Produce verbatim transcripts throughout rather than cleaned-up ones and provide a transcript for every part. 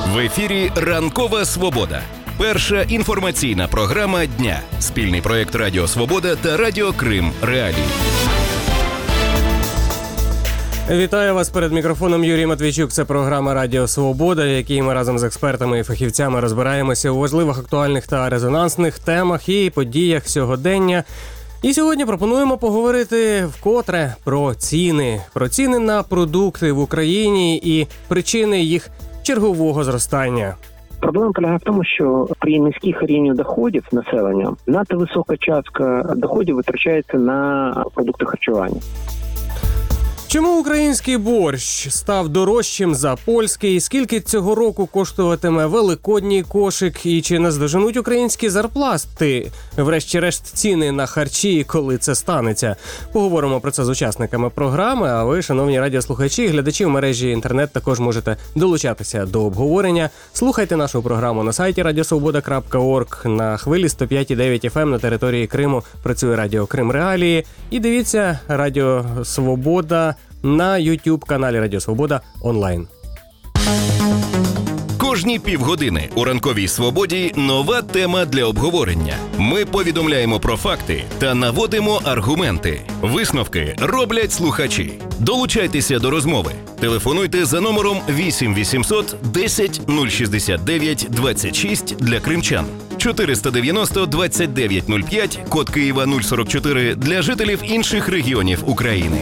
В ефірі «Ранкова Свобода». Перша інформаційна програма дня. Спільний проєкт Радіо Свобода та Радіо Крим Реалії. Вітаю вас перед мікрофоном. Юрій Матвійчук. Це програма Радіо Свобода, в якій ми разом з експертами і фахівцями розбираємося у важливих, актуальних та резонансних темах і подіях сьогодення. І сьогодні пропонуємо поговорити вкотре про ціни. Про ціни на продукти в Україні і причини їх чергового зростання. Проблема полягає в тому, що при низьких рівнях доходів населення надто висока частка доходів витрачається на продукти харчування. Чому український борщ став дорожчим за польський? Скільки цього року коштуватиме великодній кошик? І чи наздоженуть українські зарплати, врешті-решт, ціни на харчі, коли це станеться? Поговоримо про це з учасниками програми, а ви, шановні радіослухачі, глядачі в мережі інтернет, також можете долучатися до обговорення. Слухайте нашу програму на сайті радіосвобода крапка орг, на хвилі сто п'ять і дев'ять еф ем на території Криму працює Радіо Крим Реалії. І дивіться Радіо Свобода на YouTube-каналі Радіо Свобода онлайн. Кожні півгодини у «Ранковій Свободі» нова тема для обговорення. Ми повідомляємо про факти та наводимо аргументи. Висновки роблять слухачі. Долучайтеся до розмови. Телефонуйте за номером вісім вісімсот десять нуль шістдесят дев'ять двадцять шість для кримчан. чотириста дев'яносто двадцять дев'ять нуль п'ять, код Києва нуль сорок чотири для жителів інших регіонів України.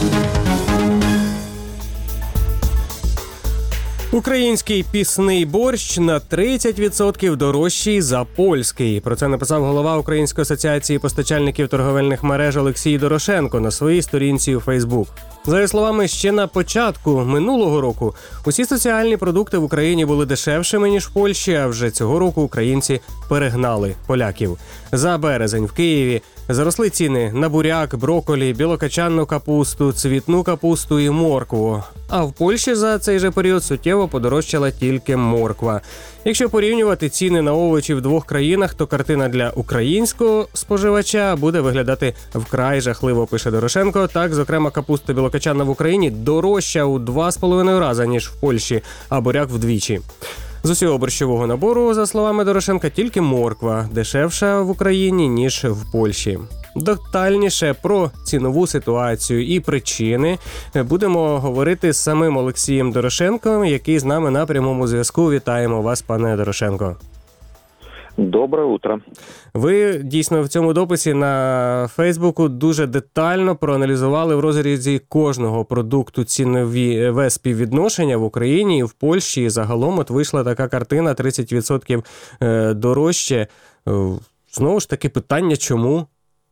Український пісний борщ на тридцять відсотків дорожчий за польський. Про це написав голова Української асоціації постачальників торговельних мереж Олексій Дорошенко на своїй сторінці у Фейсбук. За його словами, ще на початку минулого року усі соціальні продукти в Україні були дешевшими, ніж в Польщі, а вже цього року українці перегнали поляків. За березень в Києві заросли ціни на буряк, брокколі, білокачанну капусту, цвітну капусту і моркву. А в Польщі за цей же період суттєво подорожчала тільки морква. Якщо порівнювати ціни на овочі в двох країнах, то картина для українського споживача буде виглядати вкрай жахливо, пише Дорошенко. Так, зокрема, капуста білокачанна в Україні дорожча у два з половиною рази, ніж в Польщі, а буряк вдвічі. З усього борщового набору, за словами Дорошенка, тільки морква дешевша в Україні, ніж в Польщі. Детальніше про цінову ситуацію і причини будемо говорити з самим Олексієм Дорошенком, який з нами на прямому зв'язку. Вітаємо вас, пане Дорошенко. Добре утро. Ви дійсно в цьому дописі на Фейсбуку дуже детально проаналізували в розрізі кожного продукту цінові співвідношення в Україні і в Польщі. І загалом от вийшла така картина, тридцять відсотків дорожче. Знову ж таки питання, чому?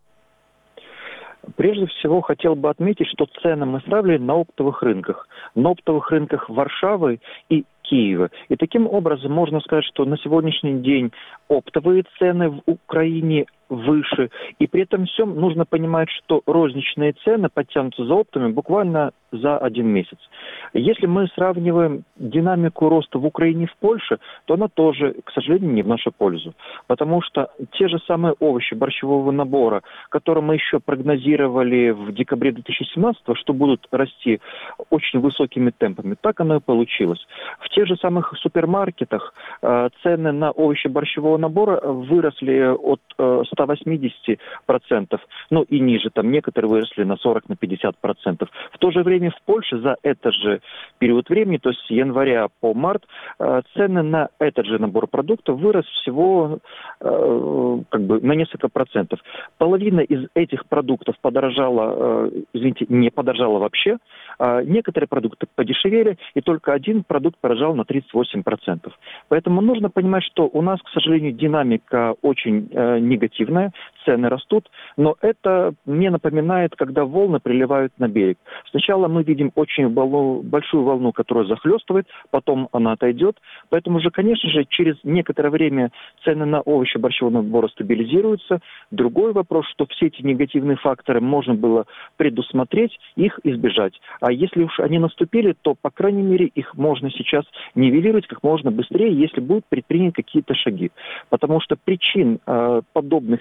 Прежде всего, хотел бы отметить, что цены мы сравнивали на оптовых рынках. На оптовых рынках Варшавы и Киева. И таким образом можно сказать, что на сегодняшний день оптовые цены в Украине выше. И при этом всем нужно понимать, что розничные цены подтянутся за оптовыми буквально за один месяц. Если мы сравниваем динамику роста в Украине и в Польше, то она тоже, к сожалению, не в нашу пользу. Потому что те же самые овощи борщевого набора, которые мы еще прогнозировали в декабре две тысячи семнадцатого, что будут расти очень высокими темпами, так оно и получилось. В тех же самых супермаркетах э, цены на овощи борщевого набора выросли от э, ста восьмидесяти процентов, ну и ниже, там некоторые выросли на сорок на пятьдесят процентов. В то же время в Польше за этот же период времени, то есть с января по март, э, цены на этот же набор продуктов вырос всего э, как бы на несколько процентов. Половина из этих продуктов подорожала, э, извините, не подорожала вообще, э, некоторые продукты подешевели, и только один продукт подорожал на тридцать восемь процентов. Поэтому нужно понимать, что у нас, к сожалению, динамика очень э, негативная, цены растут, но это мне напоминает, когда волны приливают на берег. Сначала мы видим очень волну, большую волну, которая захлестывает, потом она отойдет. Поэтому же, конечно же, через некоторое время цены на овощи борщевого набора стабилизируются. Другой вопрос, что все эти негативные факторы можно было предусмотреть, их избежать. А если уж они наступили, то, по крайней мере, их можно сейчас нивелировать как можно быстрее, если будут предприняты какие-то шаги. Потому что причин э, подобных вещей очень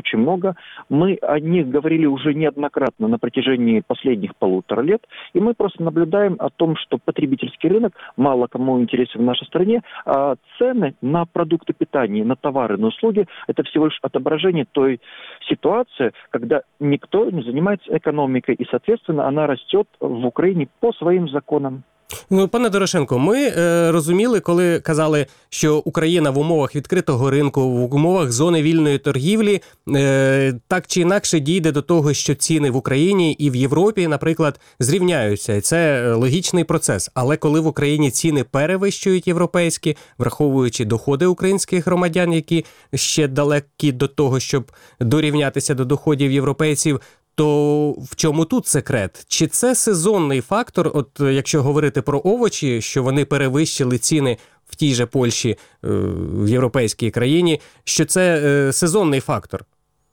очень много. Мы о них говорили уже неоднократно на протяжении последних полутора лет, и мы просто наблюдаем о том, что потребительский рынок мало кому интересен в нашей стране, а цены на продукты питания, на товары, на услуги – это всего лишь отображение той ситуации, когда никто не занимается экономикой, и, соответственно, она растет в Україні по своїм законам. Ну, пане Дорошенко, ми е, розуміли, коли казали, що Україна в умовах відкритого ринку, в умовах зони вільної торгівлі, е, так чи інакше дійде до того, що ціни в Україні і в Європі, наприклад, зрівняються. І це логічний процес. Але коли в Україні ціни перевищують європейські, враховуючи доходи українських громадян, які ще далекі до того, щоб дорівнятися до доходів європейців, то в чому тут секрет? Чи це сезонний фактор, от якщо говорити про овочі, що вони перевищили ціни в тій же Польщі, в європейській країні, що це сезонний фактор?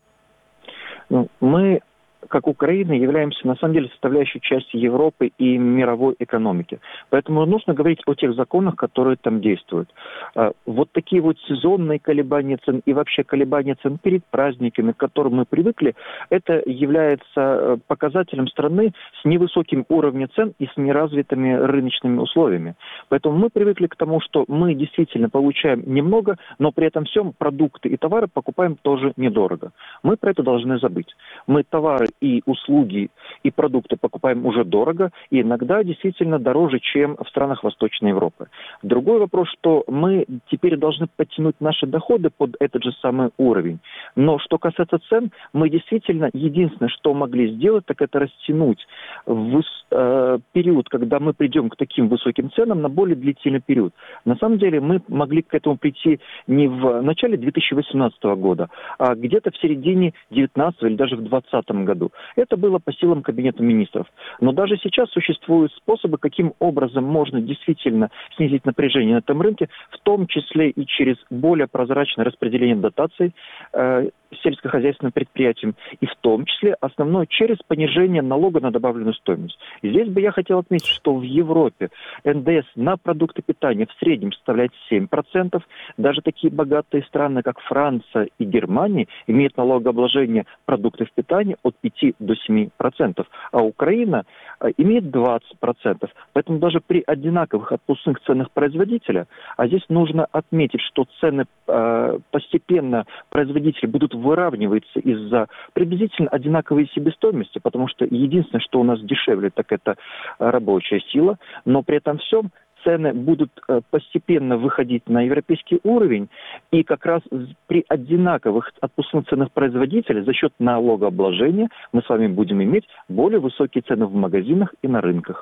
Ну, ми, как Украина, являемся на самом деле составляющей частью Европы и мировой экономики. Поэтому нужно говорить о тех законах, которые там действуют. Вот такие вот сезонные колебания цен и вообще колебания цен перед праздниками, к которым мы привыкли, это является показателем страны с невысоким уровнем цен и с неразвитыми рыночными условиями. Поэтому мы привыкли к тому, что мы действительно получаем немного, но при этом всем продукты и товары покупаем тоже недорого. Мы про это должны забыть. Мы товары и услуги, и продукты покупаем уже дорого, и иногда действительно дороже, чем в странах Восточной Европы. Другой вопрос, что мы теперь должны подтянуть наши доходы под этот же самый уровень. Но что касается цен, мы действительно единственное, что могли сделать, так это растянуть в, э, период, когда мы придем к таким высоким ценам, на более длительный период. На самом деле мы могли к этому прийти не в начале две тысячи восемнадцатого года, а где-то в середине девятнадцатого или даже в двадцатом году. Это было по силам Кабинета министров. Но даже сейчас существуют способы, каким образом можно действительно снизить напряжение на этом рынке, в том числе и через более прозрачное распределение дотаций э, сельскохозяйственным предприятиям, и в том числе основное через понижение налога на добавленную стоимость. И здесь бы я хотел отметить, что в Европе эн дэ эс на продукты питания в среднем составляет семь процентов. Даже такие богатые страны, как Франция и Германия, имеют налогообложение продуктов питания от пяти до семи процентов, а Украина э, имеет двадцать процентов. Поэтому даже при одинаковых отпускных ценах производителя, а здесь нужно отметить, что цены э, постепенно производители будут выравниваться из-за приблизительно одинаковой себестоимости, потому что единственное, что у нас дешевле, так это рабочая сила, но при этом всем цены будут постепенно выходить на европейский уровень, и как раз при одинаковых отпускных ценах производителя за счет налогообложения мы с вами будем иметь более высокие цены в магазинах и на рынках.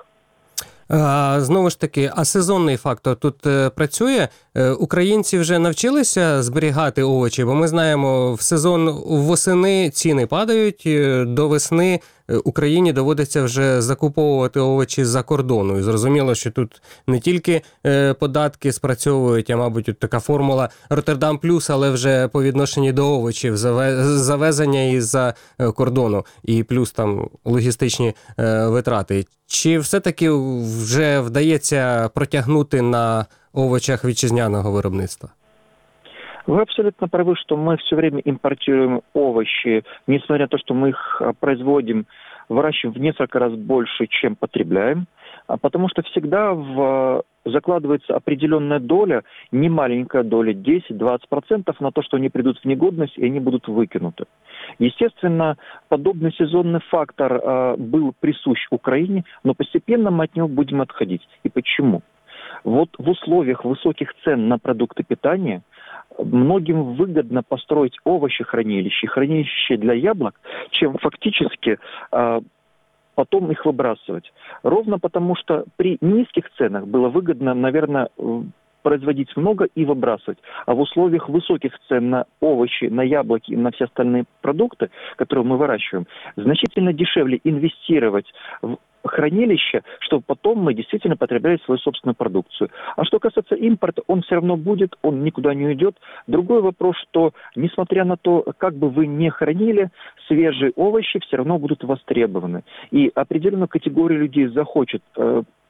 А, знову ж таки, а сезонний фактор тут е, працює? Е, українці вже навчилися зберігати овочі, бо ми знаємо, в сезон восени ціни падають, е, до весни Україні доводиться вже закуповувати овочі з-за кордону. І зрозуміло, що тут не тільки е, податки спрацьовують, а, мабуть, от така формула Роттердам плюс, але вже по відношенню до овочів, завезення із-за кордону, і плюс там логістичні е, витрати. Чи все-таки вже вдається протягнути на овочах вітчизняного виробництва? Вы абсолютно правы, что мы все время импортируем овощи, несмотря на то, что мы их производим, выращиваем в несколько раз больше, чем потребляем, потому что всегда в, закладывается определенная доля, немаленькая доля, десять-двадцать процентов на то, что они придут в негодность и они будут выкинуты. Естественно, подобный сезонный фактор э, был присущ Украине, но постепенно мы от него будем отходить. И почему? Вот в условиях высоких цен на продукты питания многим выгодно построить овощехранилище, хранилище для яблок, чем фактически э, потом их выбрасывать. Ровно потому, что при низких ценах было выгодно, наверное, производить много и выбрасывать. А в условиях высоких цен на овощи, на яблоки и на все остальные продукты, которые мы выращиваем, значительно дешевле инвестировать в хранилище, чтобы потом мы действительно потребляли свою собственную продукцию. А что касается импорта, он все равно будет, он никуда не уйдет. Другой вопрос, что несмотря на то, как бы вы ни хранили, свежие овощи все равно будут востребованы. И определенную категорию людей захочет э,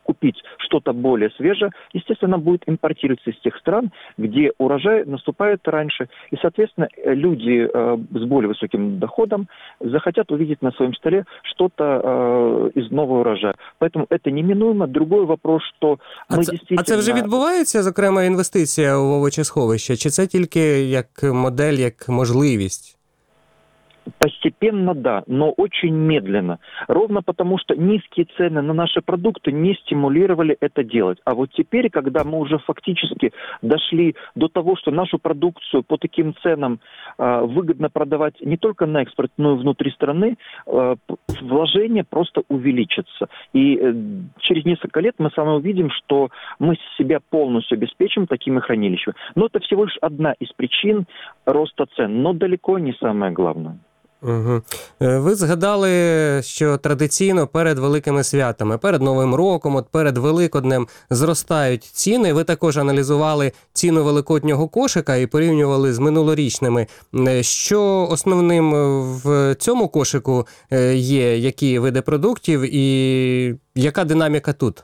купить что-то более свежее, естественно, будет импортироваться из тех стран, где урожай наступает раньше. И, соответственно, люди э, с более высоким доходом захотят увидеть на своем столе что-то э, из нового урожая. Поэтому это неминуемо. Другой вопрос, що ми а це, дійсно... А це вже відбувається, зокрема, інвестиція у овочесховище? Чи це тільки як модель, як можливість? Постепенно, да, но очень медленно. Ровно потому, что низкие цены на наши продукты не стимулировали это делать. А вот теперь, когда мы уже фактически дошли до того, что нашу продукцию по таким ценам э, выгодно продавать не только на экспорт, но и внутри страны, э, вложения просто увеличатся. И э, через несколько лет мы с вами увидим, что мы себя полностью обеспечим такими хранилищами. Но это всего лишь одна из причин роста цен, но далеко не самое главное. Угу. Ви згадали, що традиційно перед великими святами, перед Новим роком, от перед Великоднем зростають ціни. Ви також аналізували ціну великоднього кошика і порівнювали з минулорічними. Що основним в цьому кошику є, які види продуктів і яка динаміка тут?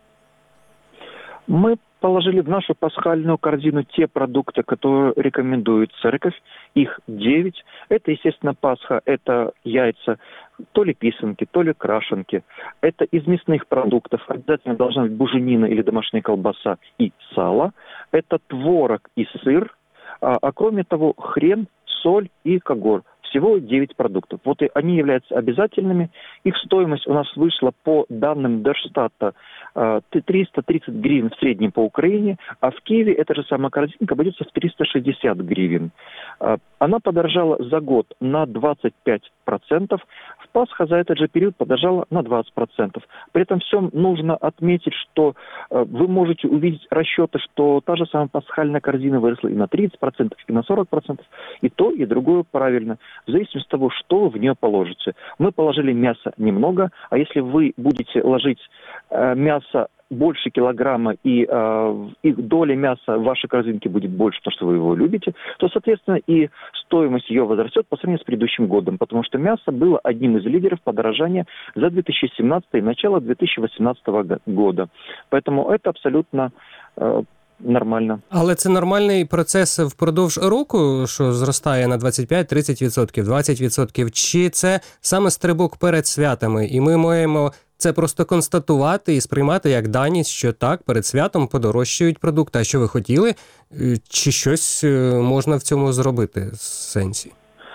Мы положили в нашу пасхальную корзину те продукты, которые рекомендует церковь. Их девять. Это, естественно, Пасха, это яйца, то ли писанки, то ли крашенки. Это из мясных продуктов. Обязательно должна быть буженина или домашняя колбаса и сало. Это творог и сыр. А, а кроме того, хрен, соль и когор. Всего девять продуктов. Вот и они являются обязательными. Их стоимость у нас вышла по данным Держстата триста тридцать гривен в среднем по Украине, а в Киеве эта же самая корзинка обойдется в триста шестьдесят гривен. Она подорожала за год на двадцать пять процентов. В Пасха за этот же период подорожала на двадцать процентов. При этом всем нужно отметить, что вы можете увидеть расчеты, что та же самая пасхальная корзина выросла и на тридцать процентов, и на сорок процентов. И то, и другое правильно. В зависимости от того, что вы в нее положите. Мы положили мясо немного, а если вы будете ложить э, мясо больше килограмма и, э, и доля мяса в вашей корзинке будет больше, потому что вы его любите, то, соответственно, и стоимость ее возрастет по сравнению с предыдущим годом, потому что мясо было одним из лидеров подорожания за две тысячи семнадцатый и начало две тысячи восемнадцатого года. Поэтому это абсолютно э, нормально. Але це нормальний процес впродовж року, що зростає на двадцять п'ять-тридцять відсотків, двадцять відсотків, чи це саме стрибок перед святами, і ми маємо це просто констатувати і сприймати як даність, що так, перед святом подорожчають продукти, а що ви хотіли, чи щось можна в цьому зробити в сенсі?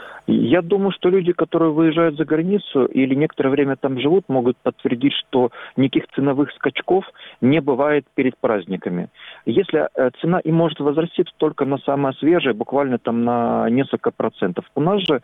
Я думаю, что люди, которые выезжают за границу или некоторое время там живут, могут подтвердить, что никаких ценовых скачков не бывает перед праздниками. Если цена и может возрасти только на самое свежее, буквально там на несколько процентов. У нас же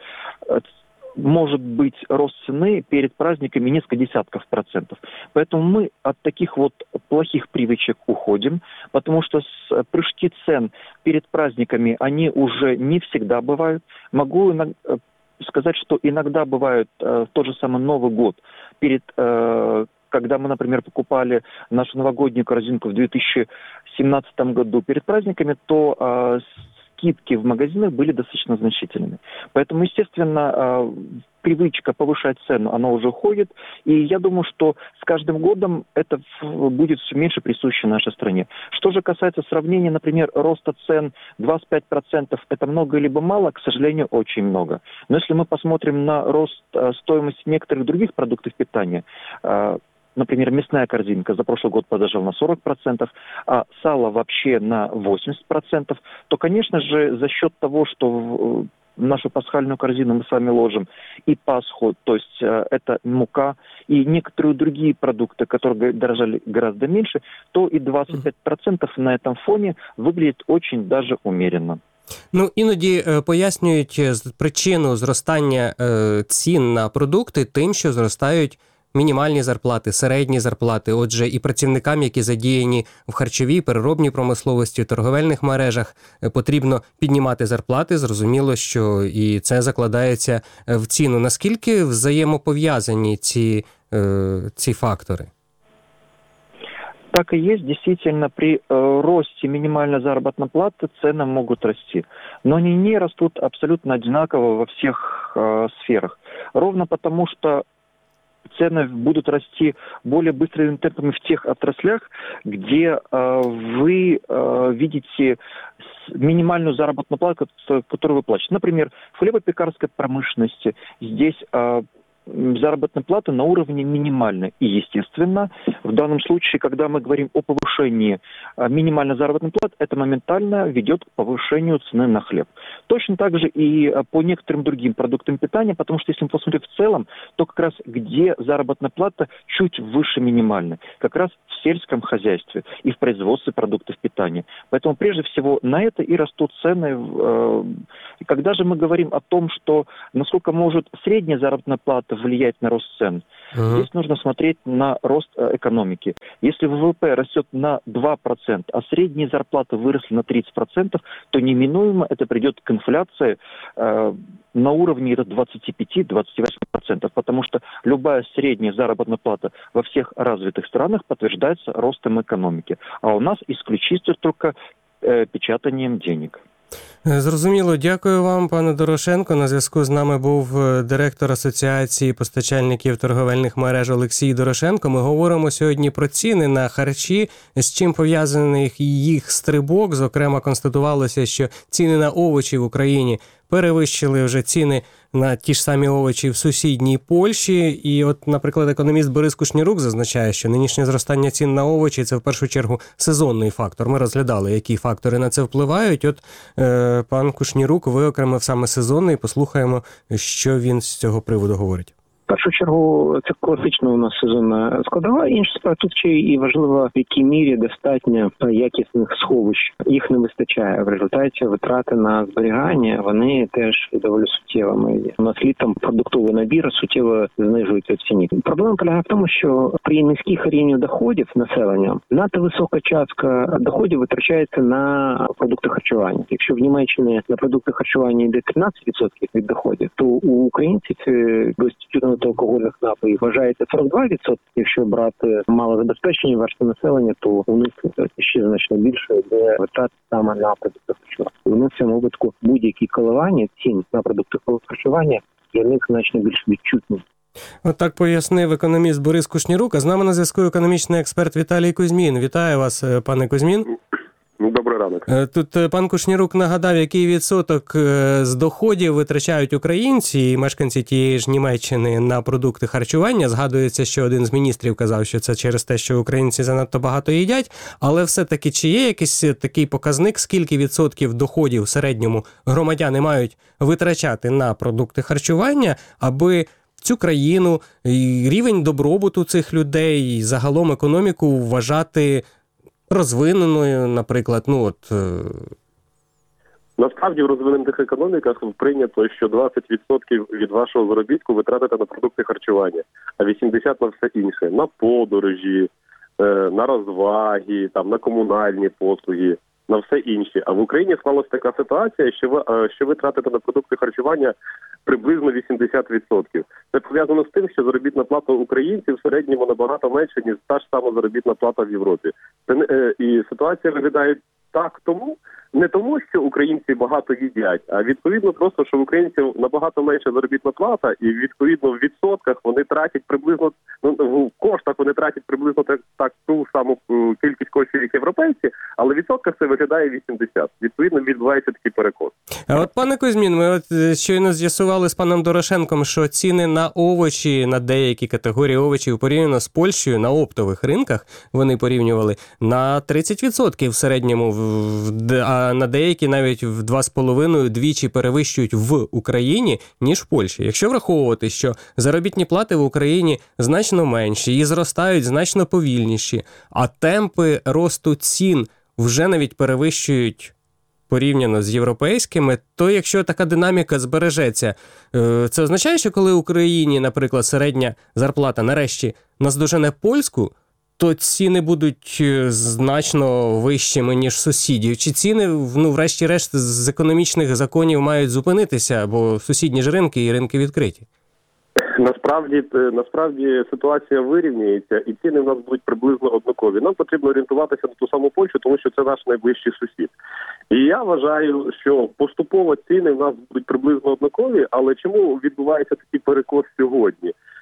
может быть рост цены перед праздниками несколько десятков процентов. Поэтому мы от таких вот плохих привычек уходим, потому что прыжки цен перед праздниками, они уже не всегда бывают. Могу сказать, что иногда бывают э, в тот же самый Новый год, перед, э, когда мы, например, покупали нашу новогоднюю корзинку в две тысячи семнадцатом году перед праздниками, то э, скидки в магазинах были достаточно значительными. Поэтому, естественно, привычка повышать цену, она уже уходит. И я думаю, что с каждым годом это будет все меньше присуще нашей стране. Что же касается сравнения, например, роста цен двадцать пять процентов, это много либо мало, к сожалению, очень много. Но если мы посмотрим на рост стоимости некоторых других продуктов питания, например, мясная корзинка за прошлый год подорожала на сорок процентов, а сало вообще на восемьдесят процентов, то, конечно же, за счет того, что в нашу пасхальную корзину мы с вами ложим и Пасху, то есть это мука, и некоторые другие продукты, которые дорожали гораздо меньше, то и двадцять пять процентов на этом фоне выглядит очень даже умеренно. Ну, іноді е, пояснюють причину зростання е, цін на продукти тим, що зростають мінімальні зарплати, середні зарплати. Отже, і працівникам, які задіяні в харчовій, переробній промисловості, торговельних мережах, потрібно піднімати зарплати. Зрозуміло, що і це закладається в ціну. Наскільки взаємопов'язані ці, е, ці фактори? Так и есть. Действительно, при э, росте минимальной заработной платы цены могут расти. Но они не растут абсолютно одинаково во всех э, сферах. Ровно потому, что цены будут расти более быстрыми темпами в тех отраслях, где э, вы э, видите минимальную заработную плату, которую вы платите. Например, в хлебопекарской промышленности здесь э, заработная плата на уровне минимальной. И, естественно, в данном случае, когда мы говорим о повышении минимальной заработной платы, это моментально ведет к повышению цены на хлеб. Точно так же и по некоторым другим продуктам питания, потому что если мы посмотрим в целом, то как раз где заработная плата чуть выше минимальной, как раз в сельском хозяйстве и в производстве продуктов питания. Поэтому прежде всего на это и растут цены. Когда же мы говорим о том, что насколько может средняя заработная плата влиять на рост цен, uh-huh. здесь нужно смотреть на рост э, экономики. Если ВВП растет на два процента, а средние зарплаты выросли на тридцать процентов, то неминуемо это придет к инфляции э, на уровне двадцать пять - двадцать восемь процентов, потому что любая средняя заработная плата во всех развитых странах подтверждается ростом экономики, а у нас исключительно только э, печатанием денег. Зрозуміло, дякую вам, пане Дорошенко. На зв'язку з нами був директор Асоціації постачальників торговельних мереж Олексій Дорошенко. Ми говоримо сьогодні про ціни на харчі, з чим пов'язаний їх стрибок. Зокрема, констатувалося, що ціни на овочі в Україні перевищили вже ціни на ті ж самі овочі в сусідній Польщі. І от, наприклад, економіст Борис Кушнірук зазначає, що нинішнє зростання цін на овочі – це в першу чергу сезонний фактор. Ми розглядали, які фактори на це впливають. От е, пан Кушнірук виокремив саме сезонний. Послухаємо, що він з цього приводу говорить. В першу чергу, це класична у нас сезонна складова. Інша справа тут ще і важливо, в якій мірі достатньо якісних сховищ. Їх не вистачає. В результаті витрати на зберігання, вони теж доволі суттєвими. У нас літом продуктовий набір суттєво знижується в ціні. Проблема полягає в тому, що при низьких рівнях доходів населення надто висока частка доходів витрачається на продукти харчування. Якщо в Німеччині на продукти харчування йде тринадцять відсотків від доходів, то у українців без алкогольних напоїв вважається сорок два відсотки. Якщо брати малозабезпечені верстви населення, то у них ще значно більше йде витрат саме на продукти харчування. Тому в цьому випадку будь-які коливання цін на продукти харчування для них значно більш відчутні. От так пояснив економіст Борис Кушнірук. А з нами на зв'язку економічний експерт Віталій Кузьмін. Вітаю вас, пане Кузьмін. Добрий ранок. Тут пан Кушнірук нагадав, який відсоток з доходів витрачають українці і мешканці тієї ж Німеччини на продукти харчування. Згадується, що один з міністрів казав, що це через те, що українці занадто багато їдять. Але все-таки чи є якийсь такий показник, скільки відсотків доходів в середньому громадяни мають витрачати на продукти харчування, аби цю країну, рівень добробуту цих людей і загалом економіку вважати розвиненою, наприклад, ну от... Насправді в розвинених економіках прийнято, що двадцять відсотків від вашого заробітку витратите на продукти харчування, а вісімдесят відсотків на все інше. На подорожі, на розваги, там, на комунальні послуги, на все інше. А в Україні склалася така ситуація, що ви, що ви тратите на продукти харчування приблизно вісімдесят відсотків. Це пов'язано з тим, що заробітна плата українців в середньому набагато менше, ніж та ж сама заробітна плата в Європі. Це, і ситуація виглядає так тому, не тому, що українці багато їдять, а відповідно просто, що в українців набагато менша заробітна плата, і відповідно в відсотках вони тратять приблизно, ну, в коштах вони тратять приблизно так, так ту саму кількість коштів, як європейці, але в відсотках це виглядає вісімдесят. Відповідно, відбувається такий перекос. А от, пане Кузьмін, ми от щойно з'ясували з паном Дорошенком, що ціни на овочі, на деякі категорії овочів порівняно з Польщею на оптових ринках, вони порівнювали на тридцять відсотків в середньому, а на деякі навіть в два з половиною двічі перевищують в Україні, ніж в Польщі. Якщо враховувати, що заробітні плати в Україні значно менші і зростають значно повільніші, а темпи росту цін вже навіть перевищують порівняно з європейськими, то якщо така динаміка збережеться, це означає, що коли в Україні, наприклад, середня зарплата нарешті наздожене польську, то ціни будуть значно вищими, ніж сусідів. Чи ціни, ну, врешті-решт, з економічних законів мають зупинитися, бо сусідні ж ринки і ринки відкриті? Насправді, насправді ситуація вирівнюється, і ціни в нас будуть приблизно однакові. Нам потрібно орієнтуватися на ту саму Польщу, тому що це наш найближчий сусід. І я вважаю, що поступово ціни в нас будуть приблизно однакові, але чому відбувається такий перекос сьогодні?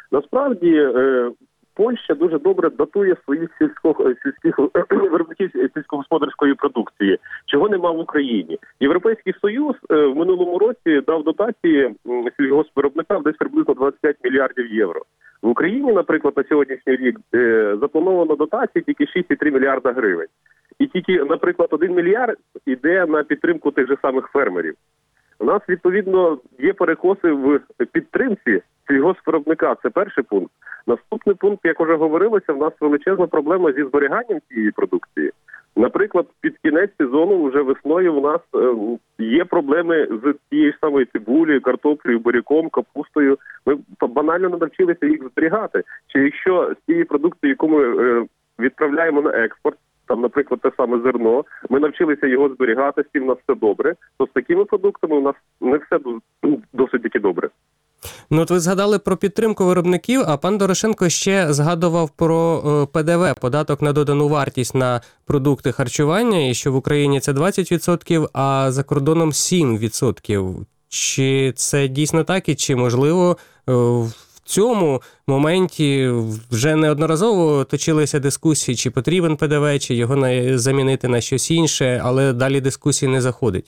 Насправді е, Польща дуже добре датує своїх сільсько, сільських виробників сільськогосподарської продукції, чого нема в Україні. Європейський Союз е, в минулому році дав дотації сільгоспвиробникам десь приблизно двадцять п'ять мільярдів євро. В Україні, наприклад, на сьогоднішній рік е, заплановано дотації тільки шість цілих три мільярда гривень. І тільки, наприклад, один мільярд йде на підтримку тих же самих фермерів. У нас, відповідно, є перекоси в підтримці сільгоспвиробника. Це перший пункт. Наступний пункт, як вже говорилося, в нас величезна проблема зі зберіганням цієї продукції. Наприклад, під кінець сезону, вже весною, у нас е, є проблеми з тією ж самою цибулею, картоплею, буряком, капустою. Ми банально не навчилися їх зберігати. Чи якщо з тієї продукції, яку ми е, відправляємо на експорт, там, наприклад, те саме зерно, ми навчилися його зберігати, з цим у нас все добре, то з такими продуктами у нас не все досить таки добре. Ну, от ви згадали про підтримку виробників, а пан Дорошенко ще згадував про Пе Де Ве, податок на додану вартість на продукти харчування, і що в Україні це двадцять відсотків, а за кордоном сім відсотків. Чи це дійсно так, і чи, можливо, в цьому моменті вже неодноразово точилися дискусії, чи потрібен Пе Де Ве, чи його замінити на щось інше, але далі дискусії не заходить?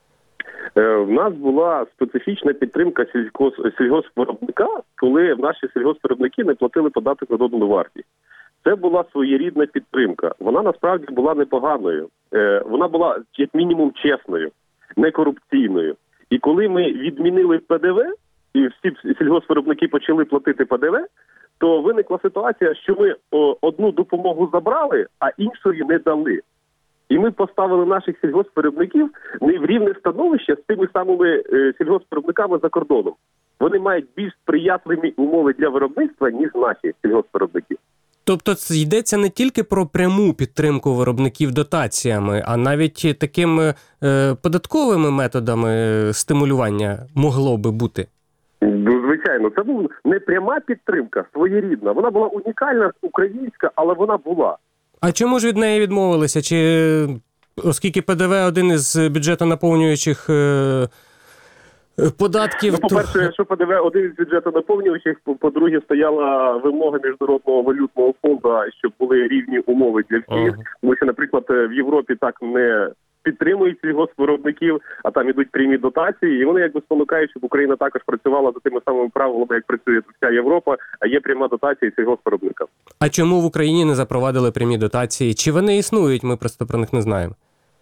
В нас була специфічна підтримка сільгоспвиробника, коли наші сільгоспвиробники не платили податок на додану вартість. Це була своєрідна підтримка. Вона насправді була непоганою. Вона була, як мінімум, чесною, не корупційною. І коли ми відмінили Пе Де Ве, і всі сільгоспвиробники почали платити Пе Де Ве, то виникла ситуація, що ми одну допомогу забрали, а іншої не дали. І ми поставили наших сільгоспвиробників не в рівне становище з тими самими е, сільгоспвиробниками за кордоном. Вони мають більш сприятливі умови для виробництва, ніж наші сільгоспвиробники. Тобто це йдеться не тільки про пряму підтримку виробників дотаціями, а навіть такими е, податковими методами стимулювання могло би бути? Ну, звичайно, це була не пряма підтримка, своєрідна. Вона була унікальна, українська, але вона була. А чому ж від неї відмовилися? Чи оскільки Пе Де Ве один із бюджетонаповнюючих е, податків... Ну, по-перше, то... що Пе Де Ве один із бюджетонаповнюючих, по-друге, стояла вимога Міжнародного валютного фонду, щоб були рівні умови для всіх. Ага. Тому що, наприклад, в Європі так не підтримують сільгоспвиробників, а там ідуть прямі дотації, і вони якби спонукають, щоб Україна також працювала за тими самими правилами, як працює вся Європа, а є пряма дотація сільгоспвиробникам. А чому в Україні не запровадили прямі дотації? Чи вони існують? Ми просто про них не знаємо.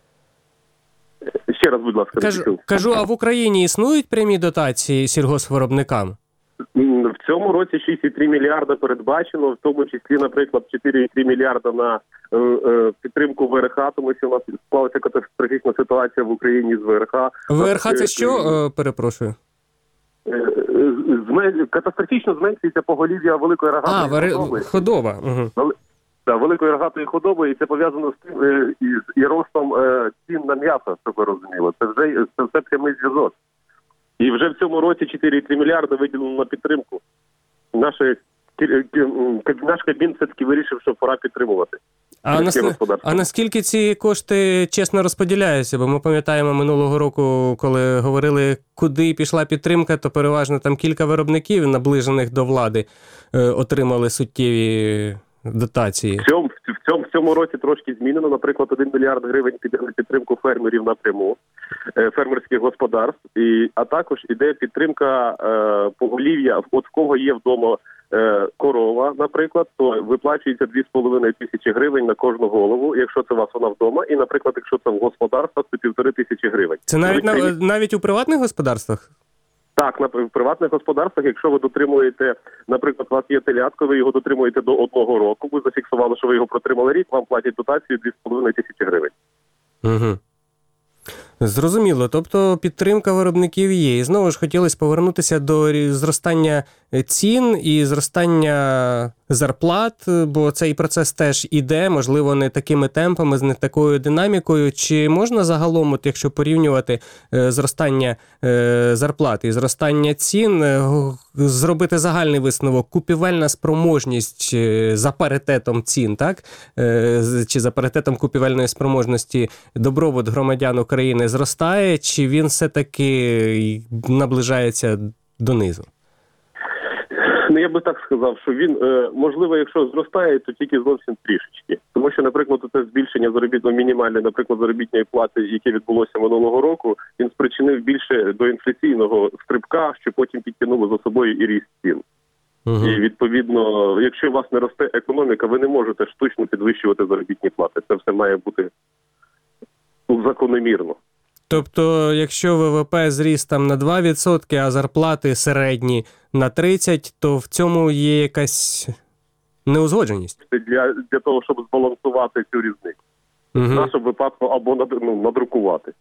Ще раз, будь ласка. Кажу, кажу, а в Україні існують прямі дотації сільгоспвиробникам? В цьому році шість цілих три мільярда передбачено, в тому числі, наприклад, чотири цілих три мільярда на е, е, підтримку Ве Ер Ха, тому що у нас склалася катастрофічна ситуація в Україні з Ве Ер Ха. Ве Ер Ха це що? Е, перепрошую. Змен... Катастрофічно зменшується поголів'я великої рогатої вери... худоби. Худоба. Угу. Так, великої рогатої худоби, і це пов'язано з тим, е, із і ростом е, цін на м'ясо, щоб ви розуміли. Це вже це все прямий зв'язок. І вже в цьому році чотири цілих три мільярда виділено на підтримку. Наш, наш Кабмін все-таки вирішив, що пора підтримувати. А, нас... а наскільки ці кошти чесно розподіляються? Бо ми пам'ятаємо минулого року, коли говорили, куди пішла підтримка, то переважно там кілька виробників, наближених до влади, отримали суттєві дотації. В цьому, в цьому, в цьому році трошки змінено. Наприклад, один мільярд гривень піде на підтримку фермерів напряму, фермерських господарств, і, а також іде підтримка е, поголів'я. От в кого є вдома е, корова, наприклад, то виплачується дві з половиною тисячі гривень на кожну голову, якщо це у вас вона вдома, і, наприклад, якщо це в господарствах, то півтори тисячі гривень. Це навіть, на, навіть у приватних господарствах? Так, на в приватних господарствах, якщо ви дотримуєте, наприклад, у вас є телятко, ви його дотримуєте до одного року, ви зафіксували, що ви його протримали рік, вам платять дотацію дві з половиною тисячі гривень. Угу. Зрозуміло. Тобто підтримка виробників є. І знову ж хотілося повернутися до зростання цін і зростання зарплат, бо цей процес теж іде, можливо, не такими темпами, не такою динамікою. Чи можна загалом, от якщо порівнювати зростання зарплат і зростання цін, зробити загальний висновок? Купівельна спроможність за паритетом цін, так? Чи за паритетом купівельної спроможності добробут громадян України зростає, чи він все-таки наближається донизу? Ну, я би так сказав, що він, е, можливо, якщо зростає, то тільки зовсім трішечки. Тому що, наприклад, це збільшення заробітної мінімальної, наприклад, заробітної плати, яке відбулося минулого року, він спричинив більше до інфляційного стрибка, що потім підтягнуло за собою і ріст цін. Угу. І, відповідно, якщо у вас не росте економіка, ви не можете штучно підвищувати заробітні плати. Це все має бути закономірно. Тобто, якщо ВВП зріс там на два відсотки, а зарплати середні на тридцять, то в цьому є якась неузгодженість? Для, для того, щоб збалансувати цю різницю. Угу. В нашому випадку або над, ну, надрукувати.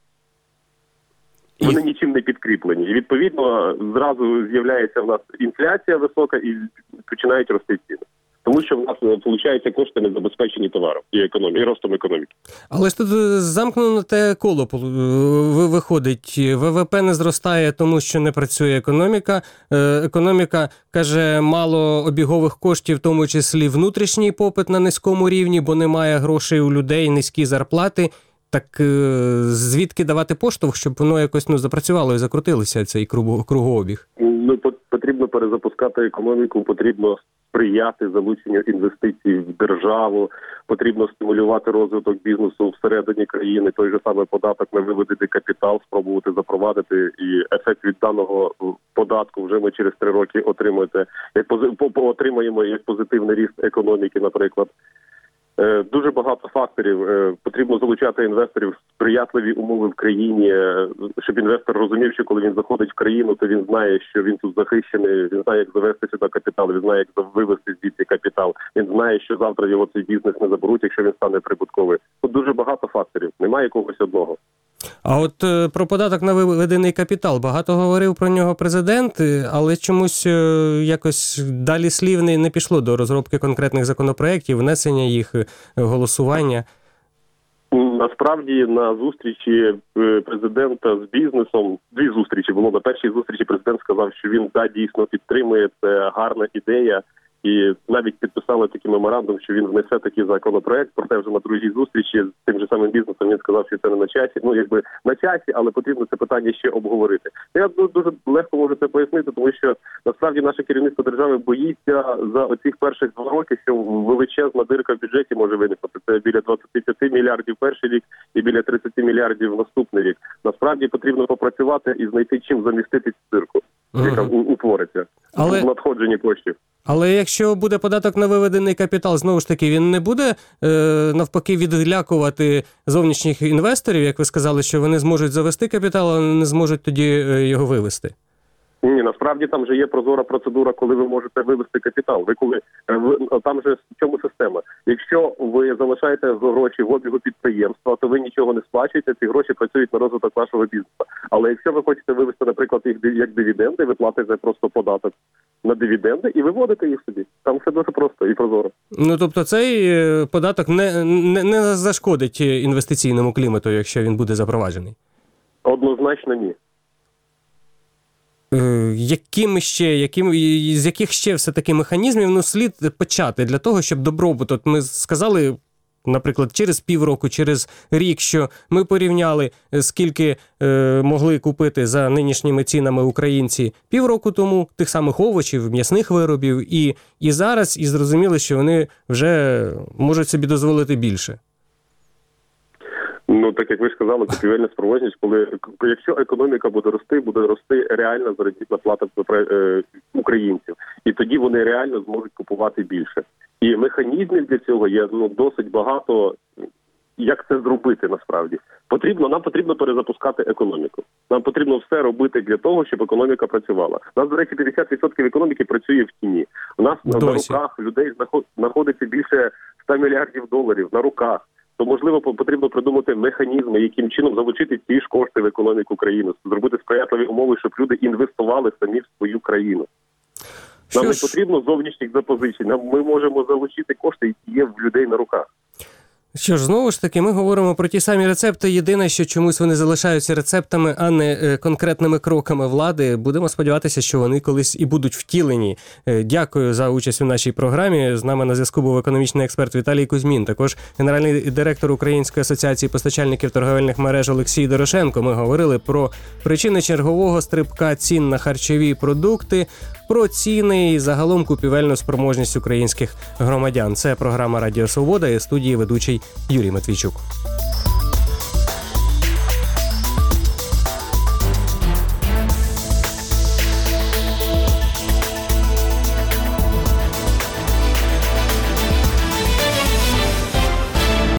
І... Вони нічим не підкріплені. І, відповідно, зразу з'являється в нас інфляція висока і починають рости ціни. Тому що в нас, виходить, кошти не забезпечені товаром і економією, і ростом економіки. Але ж тут замкнено те коло виходить. ВВП не зростає, тому що не працює економіка. Економіка, каже, мало обігових коштів, в тому числі внутрішній попит на низькому рівні, бо немає грошей у людей, низькі зарплати. Так звідки давати поштовх, щоб воно якось ну, запрацювало і закрутилося, цей кругообіг? Ну, потрібно перезапускати економіку, потрібно сприяти залученню інвестицій в державу, потрібно стимулювати розвиток бізнесу всередині країни, той же самий податок на виведений капітал, спробувати запровадити, і ефект від даного податку вже ми через три роки отримаєте, як отримаємо як позитивний ріст економіки, наприклад. Дуже багато факторів. Потрібно залучати інвесторів, сприятливі умови в країні, щоб інвестор розумів, що коли він заходить в країну, то він знає, що він тут захищений, він знає, як завести сюди капітал, він знає, як вивести звідси капітал, він знає, що завтра його цей бізнес не заберуть, якщо він стане прибутковий. Тут дуже багато факторів, немає якогось одного. А от е, про податок на виведений капітал багато говорив про нього президент, але чомусь е, якось далі слів не, не пішло до розробки конкретних законопроєктів, внесення їх, голосування. Насправді на зустрічі президента з бізнесом, дві зустрічі було. На першій зустрічі президент сказав, що він да, дійсно підтримує, це гарна ідея. І навіть підписали такий меморандум, що він внесе такий законопроект. Проте вже на другій зустрічі з тим же самим бізнесом він сказав, що це не на часі. Ну, якби на часі, але потрібно це питання ще обговорити. Я дуже легко можу це пояснити, тому що насправді наше керівництво держави боїться за оцих перших два роки, що величезна дирка в бюджеті може виникнути. Це біля двадцять п'ять мільярдів перший рік і біля тридцять мільярдів наступний рік. Насправді потрібно попрацювати і знайти чим замістити цю дирку, яка uh-huh. утвориться але... в надходженні коштів. Але якщо буде податок на виведений капітал, знову ж таки, він не буде е, навпаки відлякувати зовнішніх інвесторів, як ви сказали, що вони зможуть завести капітал, але не зможуть тоді е, його вивести? Ні, насправді там же є прозора процедура, коли ви можете вивести капітал. Ви коли ви, там же в чому система? Якщо ви залишаєте гроші в обігу підприємства, то ви нічого не сплачуєте, ці гроші працюють на розвиток вашого бізнесу. Але якщо ви хочете вивести, наприклад, їх як дивіденди, ви платите просто податок на дивіденди і виводите їх собі. Там все дуже просто і прозоро. Ну, тобто цей податок не, не, не зашкодить інвестиційному клімату, якщо він буде запроваджений? Однозначно ні. Яким ще, яким, з яких ще все-таки механізмів ну, слід почати для того, щоб добробут, от ми сказали, наприклад, через півроку, через рік, що ми порівняли, скільки е, могли купити за нинішніми цінами українці півроку тому, тих самих овочів, м'ясних виробів, і, і зараз, і зрозуміли, що вони вже можуть собі дозволити більше. Ну, так як ви сказали, купівельна спроможність, коли якщо економіка буде рости, буде рости реальна заробітна плата українців. І тоді вони реально зможуть купувати більше. І механізмів для цього є ну, досить багато, як це зробити насправді. Потрібно, нам потрібно перезапускати економіку. Нам потрібно все робити для того, щоб економіка працювала. У нас, до речі, п'ятдесят відсотків економіки працює в тіні. У нас Досі. на руках людей знаходиться більше ста мільярдів доларів на руках. То, можливо, потрібно придумати механізми, яким чином залучити ці ж кошти в економіку країни, зробити сприятливі умови, щоб люди інвестували самі в свою країну. Нам не потрібно зовнішніх запозичень, нам ми можемо залучити кошти, які є в людей на руках. Що ж, знову ж таки, ми говоримо про ті самі рецепти. Єдине, що чомусь вони залишаються рецептами, а не конкретними кроками влади. Будемо сподіватися, що вони колись і будуть втілені. Дякую за участь у нашій програмі. З нами на зв'язку був економічний експерт Віталій Кузьмін, також генеральний директор Української асоціації постачальників торговельних мереж Олексій Дорошенко. Ми говорили про причини чергового стрибка цін на харчові продукти, про ціни і загалом купівельну спроможність українських громадян. Це програма «Радіо Свобода» і студії ведучий Юрій Матвійчук.